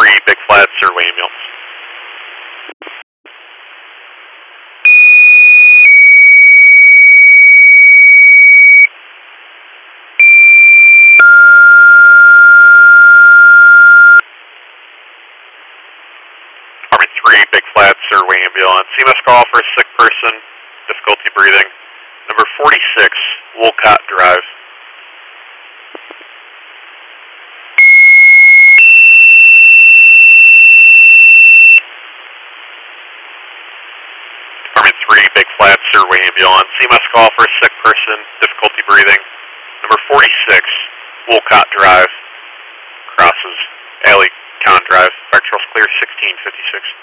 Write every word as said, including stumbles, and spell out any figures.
three, Big Flats, Survey Ambulance. Department three, Big Flats, Survey Ambulance. C M S call for a sick person, difficulty breathing. Number forty-six, Wolcott Drive. Department three, Big Flats, Survey Ambulance. C M S call for a sick person, difficulty breathing. Number forty-six, Wolcott Drive. Crosses Alley Con Drive. Fire control's clear, sixteen fifty-six.